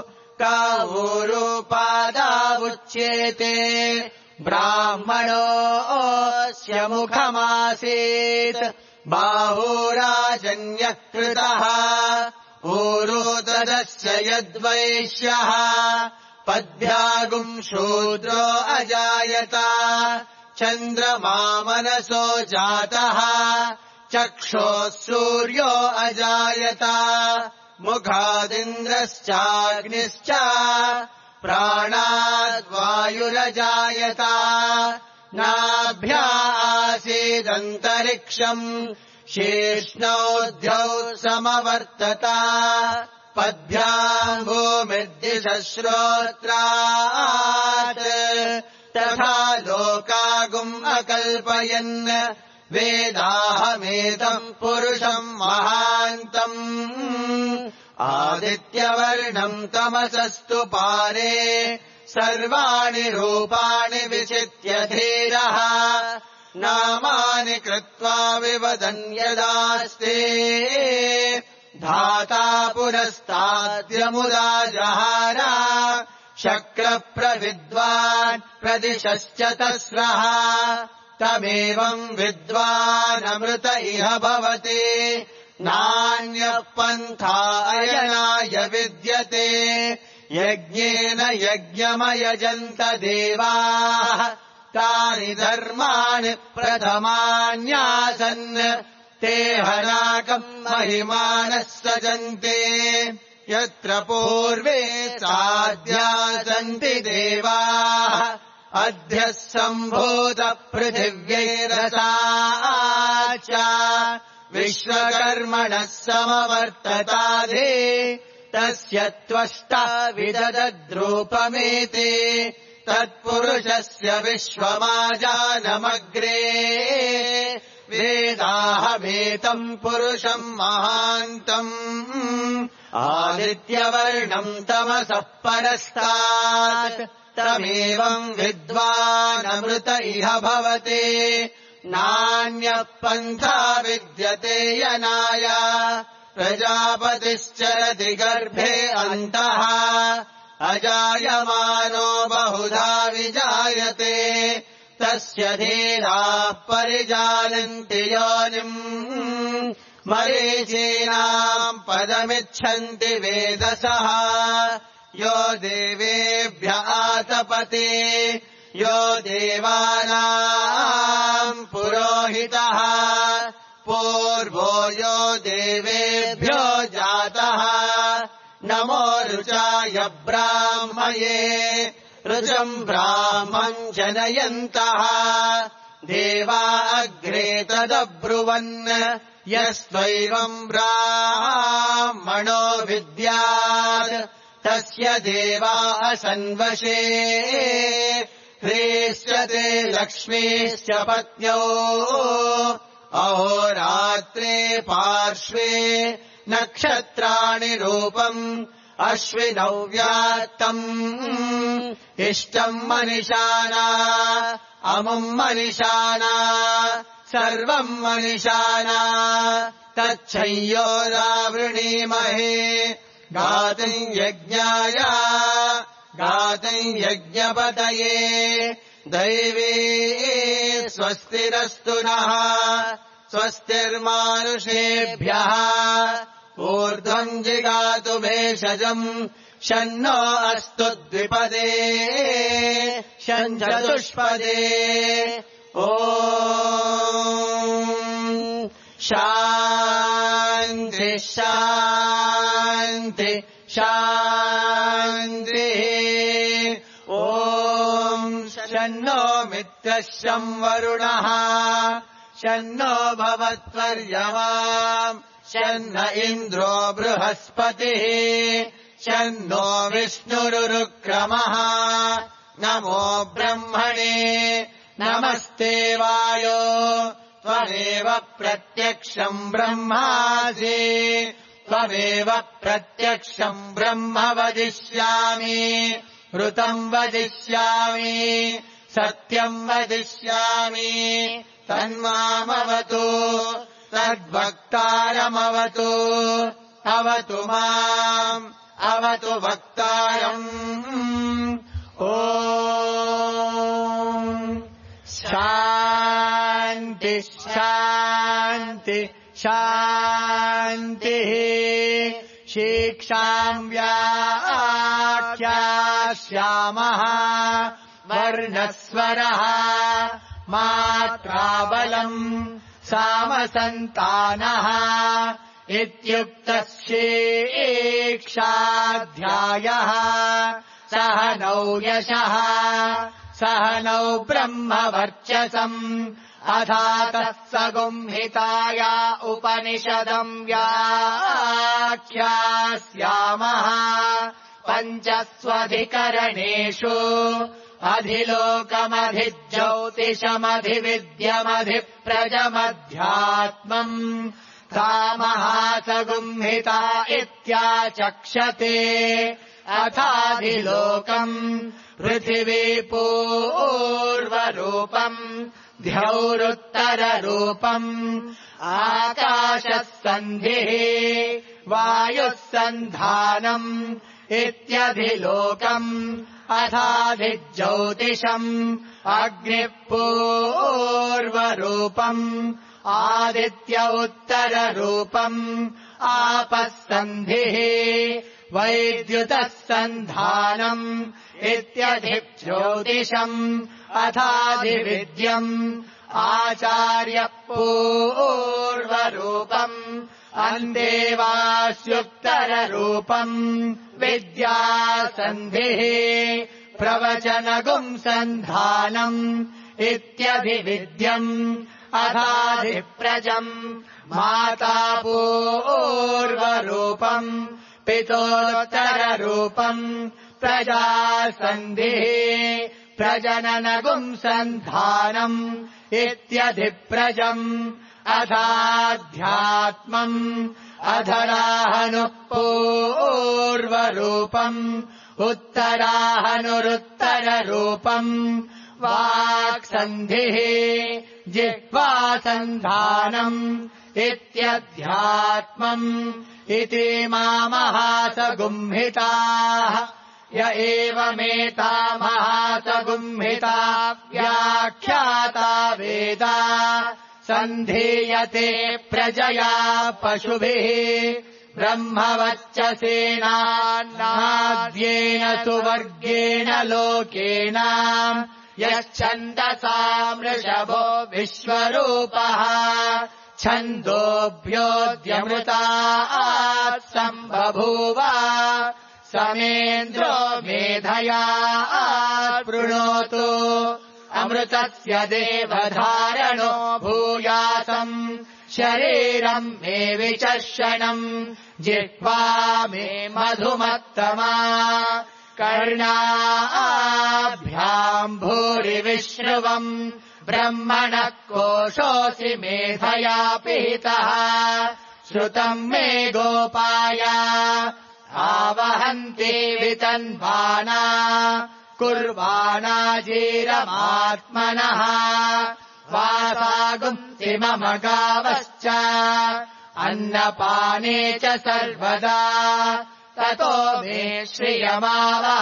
कावूरूपादावुच्येते ब्राह्मणोऽस्य मुखमासीत् बाहुराजन्यः कृतः ऊरो तदस्य यद्वैश्यः पद्भ्यागुम् शूद्रो अजायत चन्द्रमा मनसो जातः चक्षोः सूर्यो अजायत मुखादिन्द्रश्चाग्निश्च प्राणाद्वायुरजायत नाभ्या आसीदन्तरिक्षम् शीर्ष्णोऽध्यौ समवर्तता पद्भ्याम् भूमिर्दिशश्रोत्रात् तथा लोकागुम् अकल्पयन् वेदाहमेतम् पुरुषम् महान्तम् आदित्यवर्णम् तमसस्तु पारे सर्वाणि रूपाणि विचित्य धीरः नामानि कृत्वा विवदन् यदास्ते धाता पुरस्ताद्यमुदा जहार शक्रप्रविद्वान् प्रदिशश्च तस्रः तमेवम् विद्वानमृत इह भवति नान्यः पन्था अयनाय विद्यते यज्ञेन यज्ञमयजन्त देवाः तानि धर्माणि प्रथमान्यासन् ते हनाकम् महिमानः सजन्ते यत्र पूर्वे साध्यासन्ति देवाः अध्यः सम्भूत पृथिव्यैरसा च विश्वकर्मणः समवर्तताधे तस्य त्वष्टा विददद्रूपमेते तत्पुरुषस्य विश्वमाजानमग्रे वेदाहमेतम् पुरुषम् महान्तम् आदित्यवर्णम् तमसः परस्तात् तमेवम् विद्वानमृत इह भवते नान्यः पन्था विद्यते यनाय प्रजापतिश्चरति गर्भे अन्तः अजायमानो बहुधा विजायते तस्य धीराः परिजानन्ति योनिम् मरीचीनाम् पदमिच्छन्ति वेदसः यो देवेभ्य आतपते यो देवानाम् पुरोहितः पूर्वो यो देवेभ्यो जातः नमो ऋचाय ब्राह्मये ऋचम् ब्राह्मम् जनयन्तः देवा अग्रे तदब्रुवन् यस्त्वैवम् ब्राह्मणो विद्यात् तस्य देवा असन्वशे ह्रीश्चते लक्ष्मीश्च पत्न्यौ अहोरात्रे पार्श्वे नक्षत्राणि रूपम् अश्विनौ व्यात्तम् इष्टम् मनिषाना अमुम् मनिषाना सर्वम् मनिषाना तच्छंयोदावृणीमहे गातुम् यज्ञाय गातुम् यज्ञपतये दैवे स्वस्तिरस्तु नः स्वस्तिर्मानुषेभ्यः ऊर्ध्वम् जिगातु भेषजम् शन्नो अस्तु द्विपदे शञ्चतुष्पदे ॐ शान्ति शान्ति शान्तिः ॐ शन्नो मित्रः शं वरुणः शन्नो भवत्वर्यमा शन्न इन्द्रो बृहस्पतिः शन्नो विष्णुरुक्रमः नमो ब्रह्मणे नमस्ते वायो त्वमेव प्रत्यक्षम् ब्रह्मासि त्वमेव प्रत्यक्षम् ब्रह्म वदिष्यामि ऋतम् वदिष्यामि सत्यम् वदिष्यामि तन्मामवतु तद्वक्तारमवतु अवतु माम् अवतु वक्तारम् ॐ शान्ति शान्ति शान्तिः शिक्षाम् व्याख्यास्यामः वर्णस्वरः मात्राबलम् सामसन्तानः इत्युक्तः शिक्षाध्यायः सह नौ यशः सहनौ ब्रह्मवर्चसम् अधातः सगुंहिताया उपनिषदम् व्याख्यास्यामः पञ्चस्वधिकरणेषु अधिलोकमधिज्योतिषमधिविद्यमधिप्रजमध्यात्मम् सा महासगुंहिता इत्याचक्षते अथाधिलोकम् पृथिवी पूर्वरूपम् द्यौरुत्तररूपम् आकाशः सन्धिः वायुः सन्धानम् इत्यधिलोकम् अथाधिज्योतिषम् अग्निः पूर्वरूपम् आदित्य उत्तररूपम् आपः सन्धिः वैद्युतः सन्धानम् इत्यधिज्योतिषम् अथाधिविद्यम् आचार्य पूर्वरूपम् अन्देवास्युत्तररूपम् विद्यासन्धिः प्रवचनगुम् सन्धानम् इत्यधिविद्यम् अथाधिप्रजम् माता पूर्वरूपम् पितोत्तररूपम् प्रजासन्धिः प्रजननगुम् सन्धानम् इत्यधिप्रजम् अथाध्यात्मम् अधराहनुः पूर्वरूपम् उत्तराहनुरुत्तररूपम् वाक्सन्धिः जिह्वासन्धानम् इत्यध्यात्मम् इति महासगुंहिताः य एवमेता महासगुंहिता व्याख्याता वेदा सन्धीयते प्रजया पशुभिः ब्रह्मवच्चसेनान्नाद्येन सुवर्गेण लोकेन यच्छन्दसाम् वृषभो विश्वरूपः छन्दोभ्योऽद्यमृतात् सम्बभूव समेन्द्रो मेधया प्रणोतु अमृतस्य देवधारणो भूयासम् शरीरम् मे विचर्षणम् जिह्वा मे मधुमत्तमा कर्णाभ्याम् भूरिविश्रुवम् ब्रह्मणः कोशोऽसि मेधया पिहितः श्रुतम् मे गोपाय आवहन्ति वितन्वाना कुर्वाणा जीरमात्मनः वासागुंसि मम गावश्च अन्नपाने च सर्वदा ततो मे श्रियमावह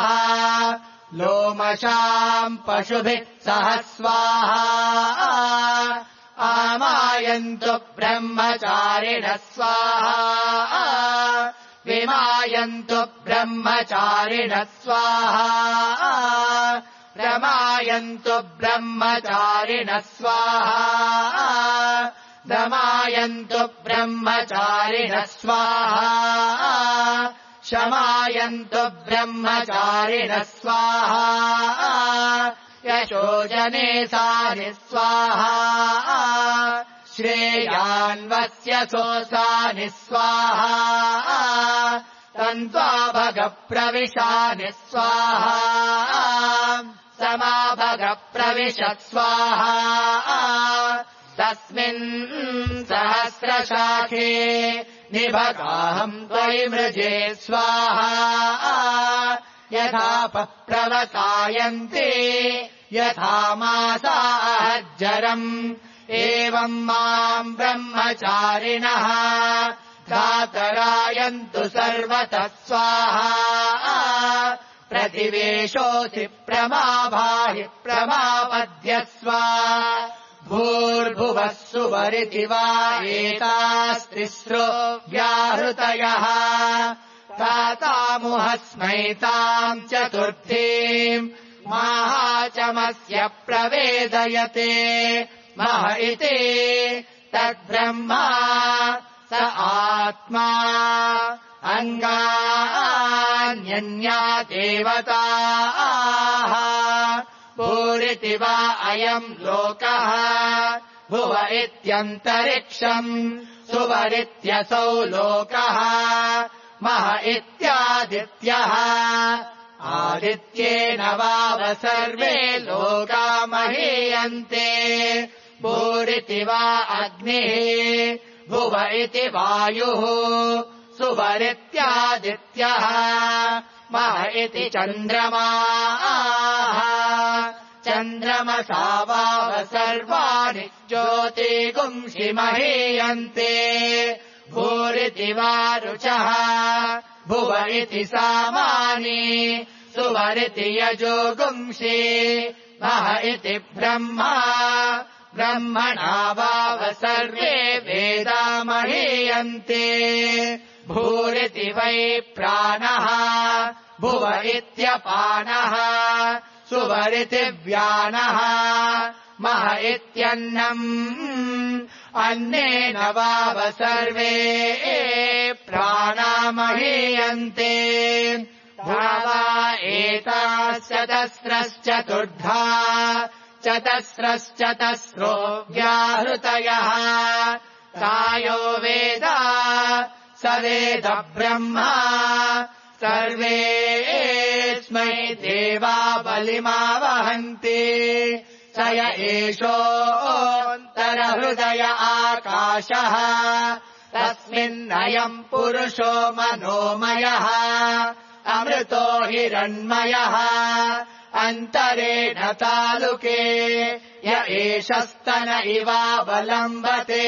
लोमशाम् पशुभिः सह स्वाहा आमायन्तु ब्रह्मचारिणः स्वाहा विमायन्तु ब्रह्मचारिणः स्वाहा रमायन्तु ब्रह्मचारिणः स्वाहा दमायन्तु ब्रह्मचारिणः स्वाहा शमायन्तु ब्रह्मचारिणः स्वाहा यशोजने सानि स्वाहा श्रेयान्वस्य सोऽसानि स्वाहा तन्त्वा भगप्रविशानि स्वाहा समाभग प्रविश स्वाहा तस्मिन् सहस्रशाखे निभगाहम् त्वयि मृजे स्वाहा यथापः प्रवसायन्ते यथा मासाहज्जरम् एवम् माम् ब्रह्मचारिणः दातरायन्तु सर्वतः स्वाहा प्रतिवेशोऽसि प्रमाभाहि प्रमापद्यस्व भूर्भुवः सुवरिति वा एतास्तिस्रो व्याहृतयः तातामुहस्मैताम् चतुर्थीम् महाचमस्य प्रवेदयते मह इति तद्ब्रह्मा स आत्मा अङ्गान्यन्या देवताः भूरिति वा अयम् लोकः भुव इत्यन्तरिक्षम् सुवरित्यसौ लोकः मह इत्यादित्यः आदित्येन वाव सर्वे लोका महीयन्ते भूरिति वा अग्निः भुव इति वायुः सुवरित्यादित्यः मह इति चन्द्रमाः चन्द्रमसा वाव सर्वाणि ज्योतिगुंसि महीयन्ते भूरिति वा रुचः भुव इति सामानि सुवरिति यजोगुंसि मह इति ब्रह्मा ब्रह्मणा वाव सर्वे वेदा महीयन्ते भूरिति वै प्राणः भुव इत्यपानः सुवरिति व्यानः मह इत्यन्नम् अन्नेन वाव सर्वे प्राणा महीयन्ते भावा एताश्चतस्रश्चतुर्धा चतस्रश्चतस्रो व्याहृतयः कायो वेद स वेद ब्रह्मा सर्वेऽस्मै देवा बलिमावहन्ति स य एषोऽन्तरहृदय आकाशः तस्मिन्नयम् पुरुषो मनोमयः अमृतो हिरण्मयः अन्तरेण तालुके य एष स्तन इवावलम्बते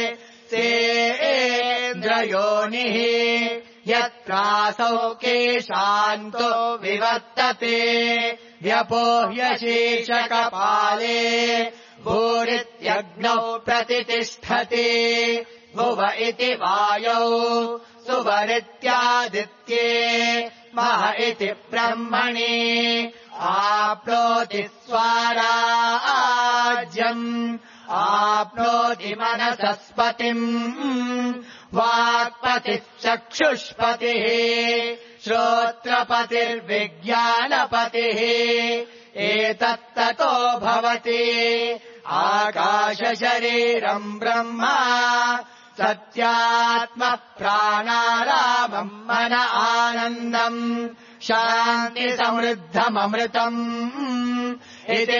सेन्द्रयोनिः यत्रासौ केशान्तो विवर्तते व्यपोह्य शीर्षकपाले भूरित्यग्नौ प्रतितिष्ठति भुव इति वायौ सुवरित्यादित्ये मह इति ब्रह्मणि आप्नोति स्वाराज्यम् आप्नोति मनसस्पतिम् वाक्पतिः चक्षुष्पतिः श्रोत्रपतिर्विज्ञानपतिः एतत्ततो भवति आकाशशरीरम् ब्रह्मा सत्यात्मः प्राणारामम् मन आनन्दम् शान्तिसमृद्धममृतम् इति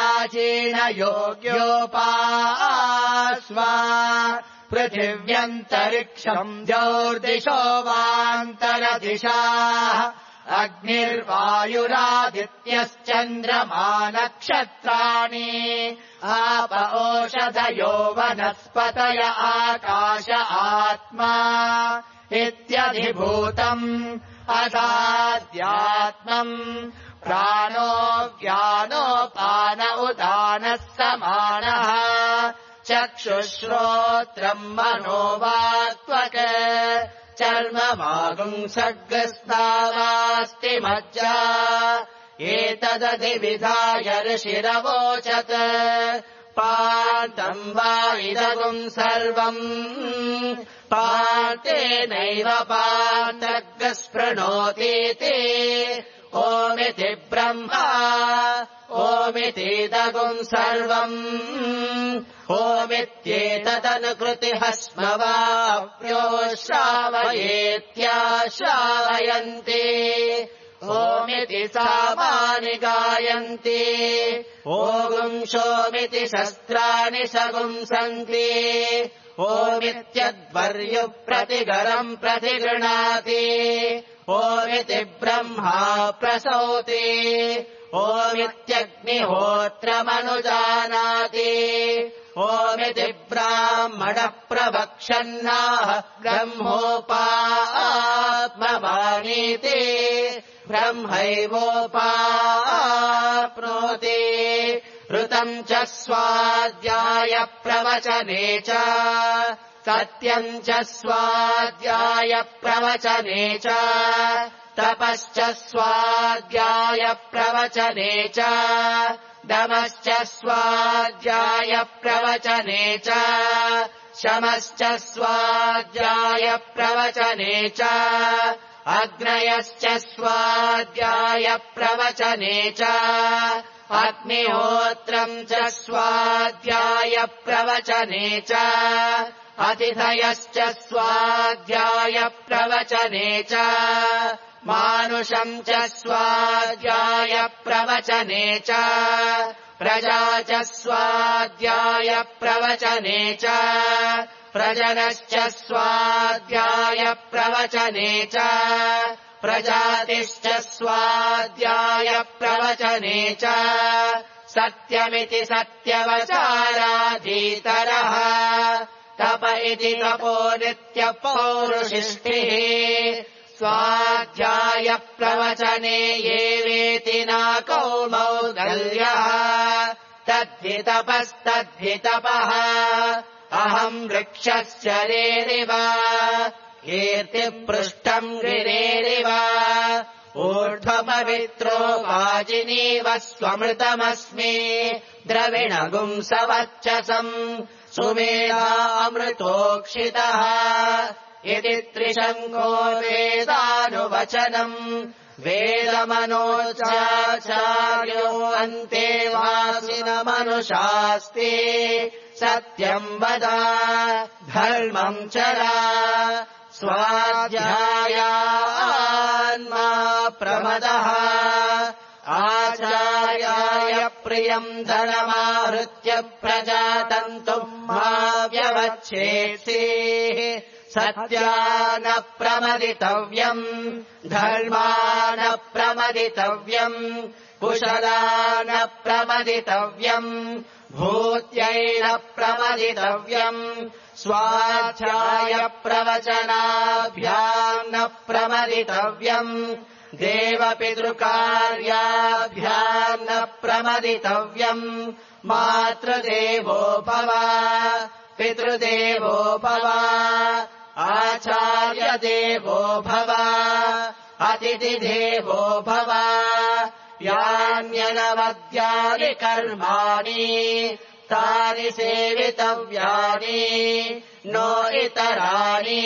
प्राचीनयोग्योपास्वा पृथिव्यन्तरिक्षम् ज्योर्दिशो वान्तरदिशाः अग्निर्वायुरादित्यश्चन्द्रमा नक्षत्राणि आप ओषधयो वनस्पतय आकाश आत्मा इत्यधिभूतम् असाध्यात्मम् प्राणो व्यानोपान उदानः समानः चक्षुश्रोत्रम् मनोवाक्त्वक चर्ममागुंसग्रस्तावास्ति मज्जा एतदधिविधाय ऋषिरवोचत् पान्तम् वा इदगुम् सर्वम् पान्तेनैव पान्तग्रस्पृणोतीति ओमिति ब्रह्मा ओमितीदगुम् सर्वम् ओमित्येतदनुकृतिः स्म वाप्यो श्रावयेत्याश्रावयन्ति ओमिति सामानि गायन्ति ओगुंशोमिति शस्त्राणि सगुंसन्ति ओमित्यद्वर्युप्रतिगरम् प्रतिगृणाति ओमिति ब्रह्मा प्रसौति ओमित्यग्निहोत्रमनुजानाति ओमिति ब्राह्मणः प्रवक्षन्नाह ब्रह्मोपात्मवानीति ब्रह्मैवोपाप्नोति ऋतम् च स्वाध्याय प्रवचने च सत्यम् च स्वाध्याय प्रवचने च तपश्च स्वाध्याय प्रवचने च दमश्च स्वाध्याय प्रवचने च शमश्च स्वाध्याय प्रवचने च अग्नयश्च स्वाध्याय प्रवचने च अग्निहोत्रम् च स्वाध्याय प्रवचने च अतिथयश्च स्वाध्याय प्रवचने च मानुषम् च स्वाध्याय प्रवचने च प्रजा च स्वाध्याय प्रवचने च प्रजनश्च स्वाध्याय प्रवचने च प्रजातिश्च स्वाध्याय प्रवचने च सत्यमिति सत्यवचाराधीतरः तप इति तपो नित्यपौरुषिष्टिः स्वाध्याय प्रवचने ये वेति न कौमौदल्यः तद्धि तपस्तद्धि तपः अहम् वृक्षश्चरेरिव कीर्तिपृष्ठम् गिरेरिव ऊर्ध्वपवित्रो वाजिनीव स्वमृतमस्मि द्रविणगुंसवर्चसम् सुमेधामृतोक्षितः इति त्रिशङ्को वेदानुवचनम् वेदमनोचाचार्यो अन्ते वासिनमनुशास्ति सत्यम् वद धर्मम् चरा स्वाध्यायान्मा प्रमदः आचार्याय प्रियम् धनमाहृत्य प्रजातन्तुम् मा व्यवच्छेत्सेः सत्या न प्रमदितव्यम् धर्मा न प्रमदितव्यम् कुशला न प्रमदितव्यम् भूत्यै न प्रमदितव्यम् स्वाध्याय प्रवचनाभ्याम् न प्रमदितव्यम् देवपितृकार्याभ्याम् न प्रमदितव्यम् मातृदेवो भव पितृदेवो भव आचार्यदेवो भव अतिथिदेवो भव यान्यनवद्यानि कर्माणि तानि सेवितव्यानि नो इतराणि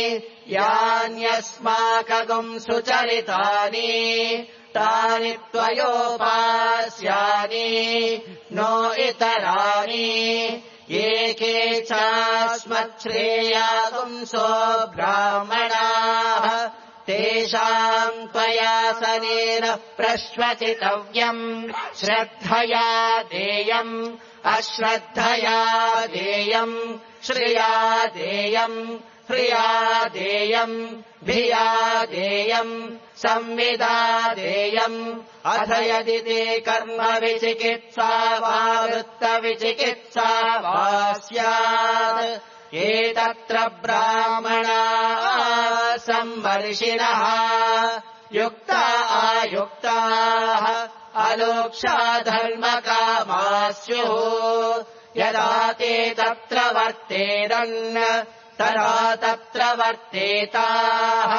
यान्यस्माकगुम् सुचरितानि तानि त्वयोपास्यानि नो इतराणि एके चास्मच्छ्रेयागुंसो ब्राह्मणाः तेषाम् त्वयासनेन प्रश्वसितव्यम् श्रद्धया देयम् अश्रद्धया देयम् श्रिया देयम् ह्रिया देयम् भिया देयम् संविदा देयम् अथ यदि ते कर्म विचिकित्सा वा वृत्तविचिकित्सा वा स्यात् एतत्र ब्राह्मणाः संवर्षिणः युक्ता आयुक्ताः अलोक्षा धर्मकामा स्युः यदा ते तत्र वर्तेरन् तदा तत्र वर्तेताः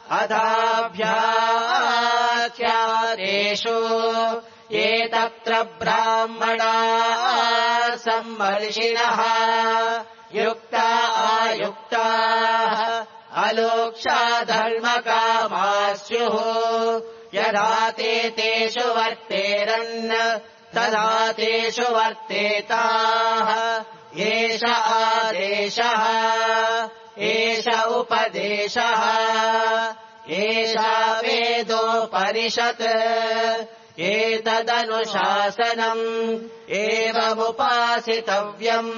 अथाभ्याख्यातेषु ये तत्र ब्राह्मणाः संवर्षिणः युक्ता आयुक्ताः अलोक्षा धर्मकामा स्युः यदा ते तेषु वर्तेरन् तदा तेषु वर्तेताः एष आदेशः एष उपदेशः एषा वेदोपनिषत् एतदनुशासनम् एवमुपासितव्यम्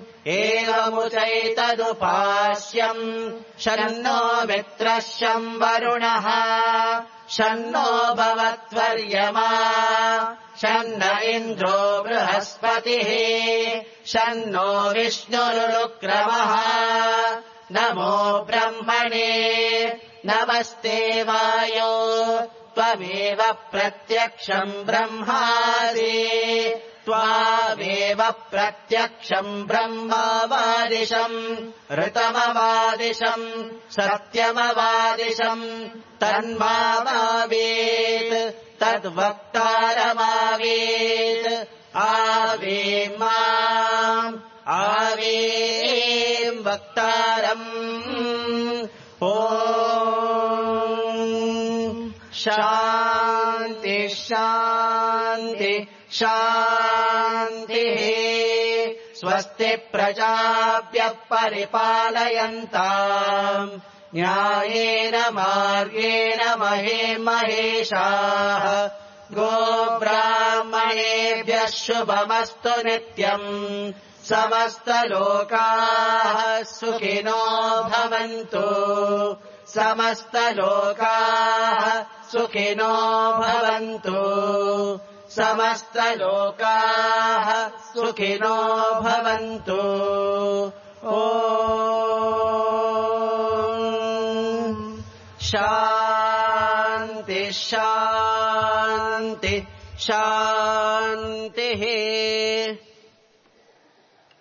एवमुचैतदुपास्यम् शन्नो मित्रः शं वरुणः शन्नो भवत्वर्यमा शन्न इन्द्रो बृहस्पतिः शन्नो विष्णुरुक्रमः नमो ब्रह्मणे नमस्ते वायो त्वमेव प्रत्यक्षम् ब्रह्मासि त्वामेव प्रत्यक्षम् ब्रह्मवादिशम् ऋतमवादिशम् सत्यमवादिशम् तन्मावेत् तद्वक्तारमावेत् आवेम् माम् आवेम् वक्तारम् ॐ शान्ति शान्ति शान्तिः स्वस्ति प्रजाभ्यः परिपालयन्ताम् न्यायेन मार्गेण महेर्महेशाः गोब्राह्मणेभ्यः शुभमस्तु नित्यम् समस्तलोकाः सुखिनो भवन्तु समस्तलोकाः सुखिनो भवन्तु समस्तलोकाः सुखिनो भवन्तु ॐ शान्ति शान्ति शान्तिः।